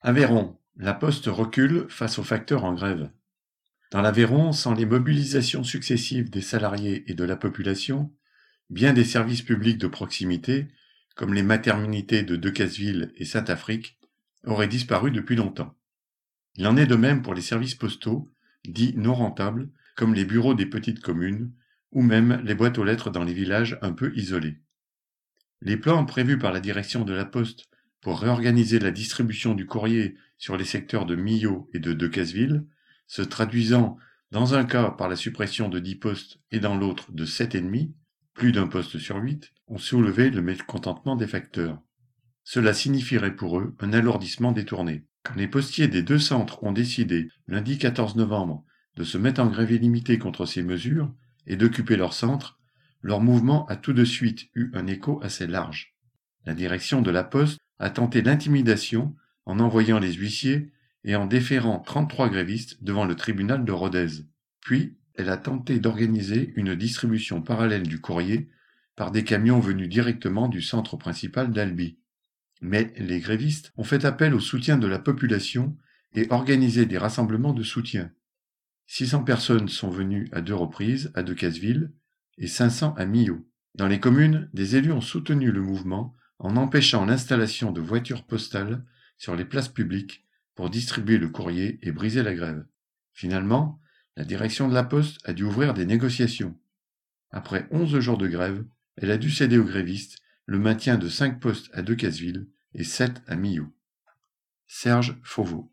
Aveyron, la Poste recule face aux facteurs en grève. Dans l'Aveyron, sans les mobilisations successives des salariés et de la population, bien des services publics de proximité, comme les maternités de Decazeville et Saint-Affrique, auraient disparu depuis longtemps. Il en est de même pour les services postaux, dits non rentables, comme les bureaux des petites communes, ou même les boîtes aux lettres dans les villages un peu isolés. Les plans prévus par la direction de la Poste pour réorganiser la distribution du courrier sur les secteurs de Millau et de Decazeville, se traduisant dans un cas par la suppression de 10 postes et dans l'autre de 7,5, plus d'un poste sur 8, ont soulevé le mécontentement des facteurs. Cela signifierait pour eux un alourdissement des tournées. Quand les postiers des deux centres ont décidé, lundi 14 novembre, de se mettre en grève illimitée contre ces mesures et d'occuper leur centre, leur mouvement a tout de suite eu un écho assez large. La direction de la Poste a tenté l'intimidation en envoyant les huissiers et en déférant 33 grévistes devant le tribunal de Rodez. Puis, elle a tenté d'organiser une distribution parallèle du courrier par des camions venus directement du centre principal d'Albi. Mais les grévistes ont fait appel au soutien de la population et organisé des rassemblements de soutien. 600 personnes sont venues à 2 reprises à Decazeville et 500 à Millau. Dans les communes, des élus ont soutenu le mouvement en empêchant l'installation de voitures postales sur les places publiques pour distribuer le courrier et briser la grève. Finalement, la direction de la Poste a dû ouvrir des négociations. Après 11 jours de grève, elle a dû céder aux grévistes le maintien de 5 postes à Decazeville et 7 à Millau. Serge Fauveau.